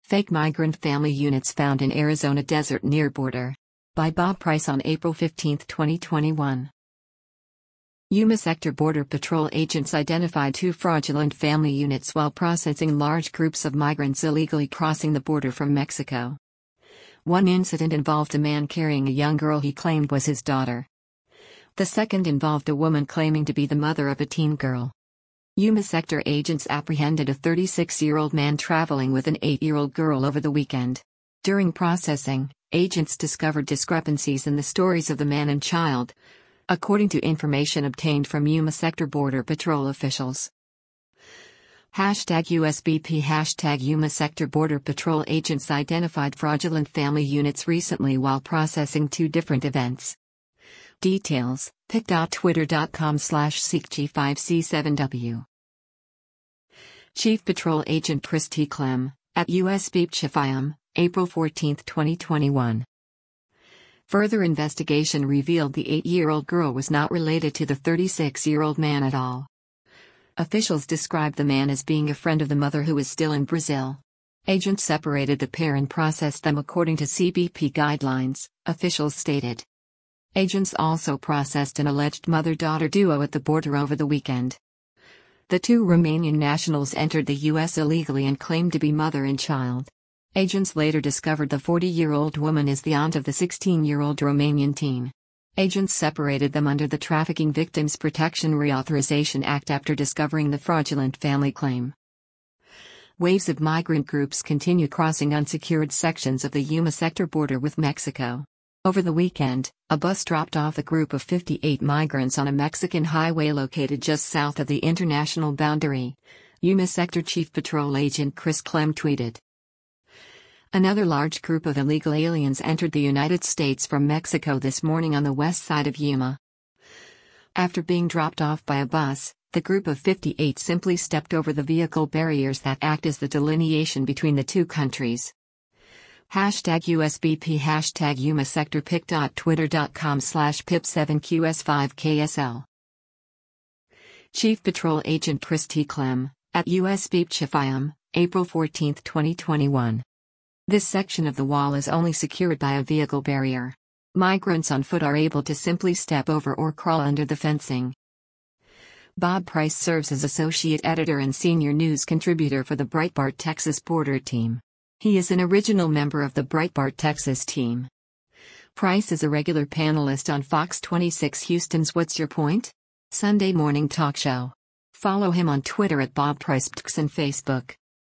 Fake migrant family units found in Arizona desert near border. By Bob Price on April 15, 2021. Yuma Sector Border Patrol agents identified 2 fraudulent family units while processing large groups of migrants illegally crossing the border from Mexico. One incident involved a man carrying a young girl he claimed was his daughter. The second involved a woman claiming to be the mother of a teen girl. Yuma Sector agents apprehended a 36-year-old man traveling with an 8-year-old girl over the weekend. During processing, agents discovered discrepancies in the stories of the man and child, according to information obtained from Yuma Sector Border Patrol officials. #USBP #Yuma Sector Border Patrol agents identified fraudulent family units recently while processing 2 different events. Details, pic.twitter.com/SeekG5C7W. Chief Patrol Agent Chris T. Clem, at USBP Chifayam, April 14, 2021. Further investigation revealed the 8-year-old girl was not related to the 36-year-old man at all. Officials described the man as being a friend of the mother who is still in Brazil. Agents separated the pair and processed them according to CBP guidelines, officials stated. Agents also processed an alleged mother-daughter duo at the border over the weekend. The 2 Romanian nationals entered the U.S. illegally and claimed to be mother and child. Agents later discovered the 40-year-old woman is the aunt of the 16-year-old Romanian teen. Agents separated them under the Trafficking Victims Protection Reauthorization Act after discovering the fraudulent family claim. Waves of migrant groups continue crossing unsecured sections of the Yuma Sector border with Mexico. Over the weekend, a bus dropped off a group of 58 migrants on a Mexican highway located just south of the international boundary, Yuma Sector Chief Patrol Agent Chris Clem tweeted. Another large group of illegal aliens entered the United States from Mexico this morning on the west side of Yuma. After being dropped off by a bus, the group of 58 simply stepped over the vehicle barriers that act as the delineation between the 2 countries. #USBP #Yuma Sector pic.twitter.com/pip7qs5ksl. Chief Patrol Agent Chris T. Clem, at USBP Chifayam, April 14, 2021. This section of the wall is only secured by a vehicle barrier. Migrants on foot are able to simply step over or crawl under the fencing. Bob Price serves as associate editor and senior news contributor for the Breitbart Texas border team. He is an original member of the Breitbart Texas team. Price is a regular panelist on Fox 26 Houston's What's Your Point? Sunday morning talk show. Follow him on Twitter at Bob Price and Facebook.